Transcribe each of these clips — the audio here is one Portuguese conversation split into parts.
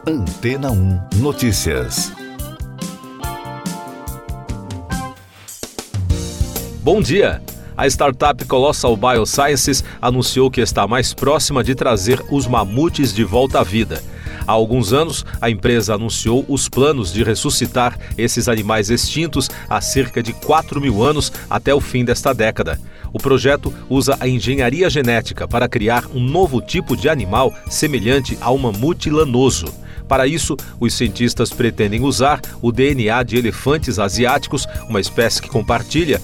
Antena 1 Notícias. Bom dia! A startup Colossal Biosciences anunciou que está mais próxima de trazer os mamutes de volta à vida. Há alguns anos, a empresa anunciou os planos de ressuscitar esses animais extintos há cerca de 4.000 anos até o fim desta década. O projeto usa a engenharia genética para criar um novo tipo de animal semelhante ao mamute lanoso. Para isso, os cientistas pretendem usar o DNA de elefantes asiáticos, uma espécie que compartilha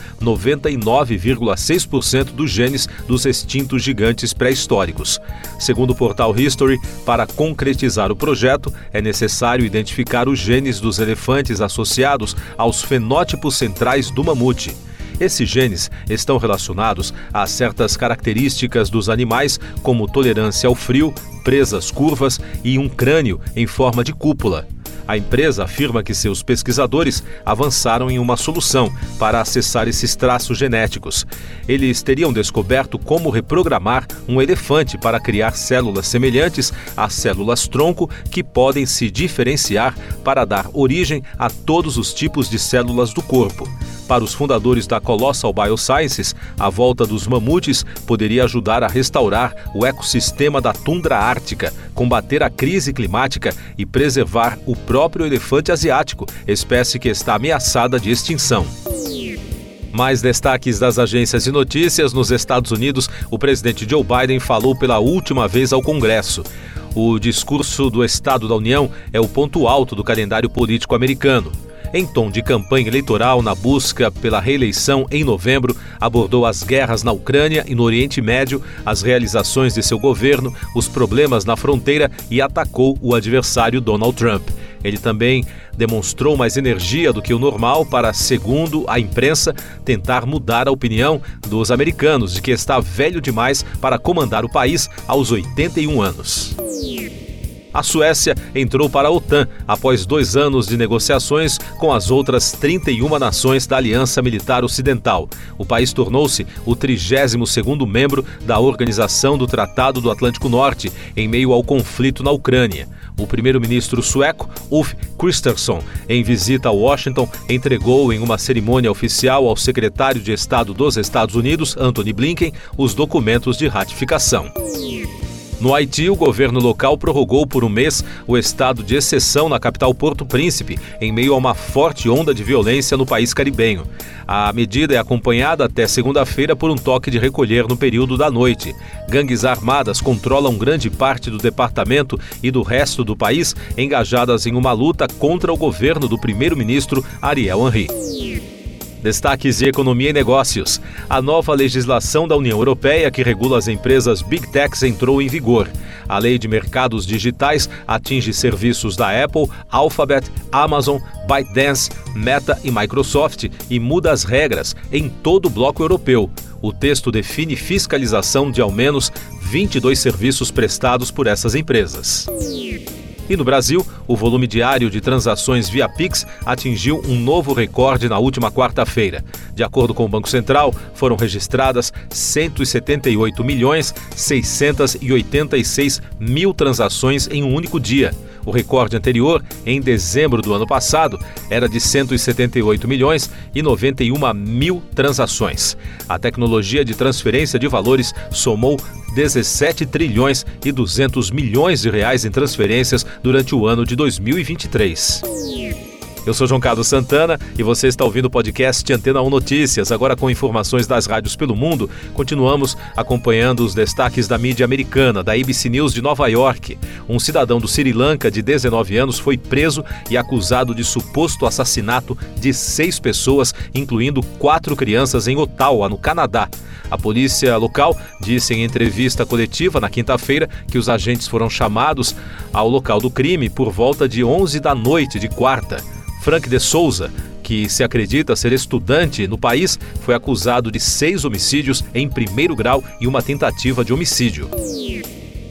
99,6% dos genes dos extintos gigantes pré-históricos. Segundo o portal History, para concretizar o projeto, é necessário identificar os genes dos elefantes associados aos fenótipos centrais do mamute. Esses genes estão relacionados a certas características dos animais, como tolerância ao frio, presas curvas e um crânio em forma de cúpula. A empresa afirma que seus pesquisadores avançaram em uma solução para acessar esses traços genéticos. Eles teriam descoberto como reprogramar um elefante para criar células semelhantes às células-tronco que podem se diferenciar para dar origem a todos os tipos de células do corpo. Para os fundadores da Colossal Biosciences, a volta dos mamutes poderia ajudar a restaurar o ecossistema da tundra ártica, combater a crise climática e preservar o próprio elefante asiático, espécie que está ameaçada de extinção. Mais destaques das agências de notícias. Nos Estados Unidos, o presidente Joe Biden falou pela última vez ao Congresso. O discurso do Estado da União é o ponto alto do calendário político americano. Em tom de campanha eleitoral na busca pela reeleição em novembro, abordou as guerras na Ucrânia e no Oriente Médio, as realizações de seu governo, os problemas na fronteira e atacou o adversário Donald Trump. Ele também demonstrou mais energia do que o normal para, segundo a imprensa, tentar mudar a opinião dos americanos de que está velho demais para comandar o país aos 81 anos. A Suécia entrou para a OTAN após 2 anos de negociações com as outras 31 nações da Aliança Militar Ocidental. O país tornou-se o 32º membro da Organização do Tratado do Atlântico Norte, em meio ao conflito na Ucrânia. O primeiro-ministro sueco, Ulf Kristersson, em visita a Washington, entregou em uma cerimônia oficial ao secretário de Estado dos Estados Unidos, Antony Blinken, os documentos de ratificação. No Haiti, o governo local prorrogou por um mês o estado de exceção na capital Porto Príncipe, em meio a uma forte onda de violência no país caribenho. A medida é acompanhada até segunda-feira por um toque de recolher no período da noite. Gangues armadas controlam grande parte do departamento e do resto do país, engajadas em uma luta contra o governo do primeiro-ministro Ariel Henry. Destaques de economia e negócios. A nova legislação da União Europeia que regula as empresas Big Techs entrou em vigor. A lei de mercados digitais atinge serviços da Apple, Alphabet, Amazon, ByteDance, Meta e Microsoft e muda as regras em todo o bloco europeu. O texto define fiscalização de ao menos 22 serviços prestados por essas empresas. E no Brasil, o volume diário de transações via Pix atingiu um novo recorde na última quarta-feira. De acordo com o Banco Central, foram registradas 178.686.000 transações em um único dia. O recorde anterior, em dezembro do ano passado, era de 178.091.000 transações. A tecnologia de transferência de valores somou 17 trilhões e 200 milhões de reais em transferências durante o ano de 2023. Eu sou João Carlos Santana e você está ouvindo o podcast Antena 1 Notícias. Agora com informações das rádios pelo mundo, continuamos acompanhando os destaques da mídia americana, da ABC News de Nova York. Um cidadão do Sri Lanka de 19 anos foi preso e acusado de suposto assassinato de 6 pessoas, incluindo 4 crianças em Ottawa, no Canadá. A polícia local disse em entrevista coletiva na quinta-feira que os agentes foram chamados ao local do crime por volta de 11 da noite de quarta. Frank de Souza, que se acredita ser estudante no país, foi acusado de 6 homicídios em primeiro grau e uma tentativa de homicídio.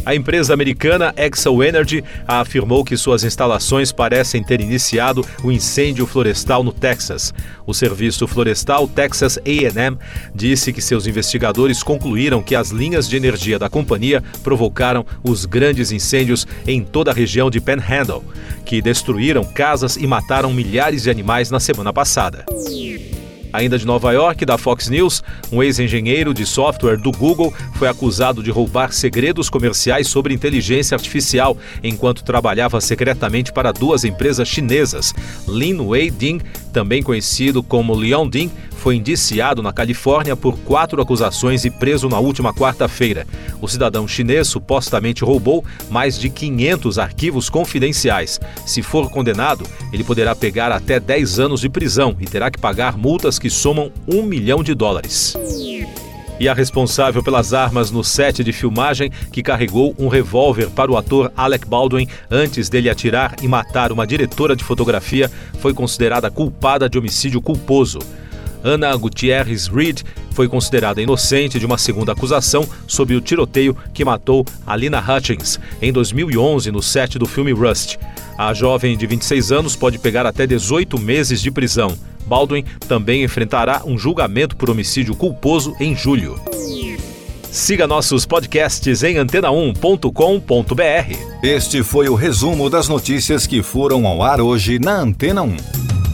A empresa americana Xcel Energy afirmou que suas instalações parecem ter iniciado o incêndio florestal no Texas. O serviço florestal Texas A&M disse que seus investigadores concluíram que as linhas de energia da companhia provocaram os grandes incêndios em toda a região de Panhandle, que destruíram casas e mataram milhares de animais na semana passada. Ainda de Nova York, da Fox News, um ex-engenheiro de software do Google foi acusado de roubar segredos comerciais sobre inteligência artificial enquanto trabalhava secretamente para duas empresas chinesas. Lin Wei-ding, também conhecido como Leon Ding, foi indiciado na Califórnia por 4 acusações e preso na última quarta-feira. O cidadão chinês supostamente roubou mais de 500 arquivos confidenciais. Se for condenado, ele poderá pegar até 10 anos de prisão e terá que pagar multas que somam $1 milhão. E a responsável pelas armas no set de filmagem, que carregou um revólver para o ator Alec Baldwin antes dele atirar e matar uma diretora de fotografia, foi considerada culpada de homicídio culposo. Ana Gutierrez Reed foi considerada inocente de uma segunda acusação sobre o tiroteio que matou Alina Hutchins em 2011 no set do filme Rust. A jovem de 26 anos pode pegar até 18 meses de prisão. Baldwin também enfrentará um julgamento por homicídio culposo em julho. Siga nossos podcasts em antena1.com.br. Este foi o resumo das notícias que foram ao ar hoje na Antena 1.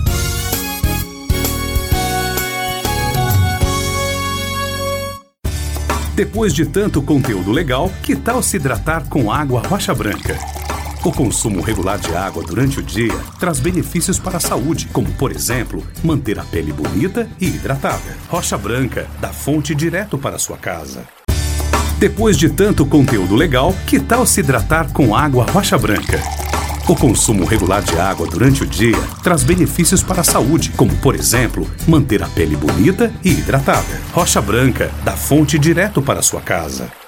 Depois de tanto conteúdo legal, que tal se hidratar com água Rocha Branca? O consumo regular de água durante o dia traz benefícios para a saúde, como, por exemplo, manter a pele bonita e hidratada. Rocha Branca, da fonte direto para a sua casa. Depois de tanto conteúdo legal, que tal se hidratar com água Rocha Branca? O consumo regular de água durante o dia traz benefícios para a saúde, como, por exemplo, manter a pele bonita e hidratada. Rocha Branca, da fonte direto para a sua casa.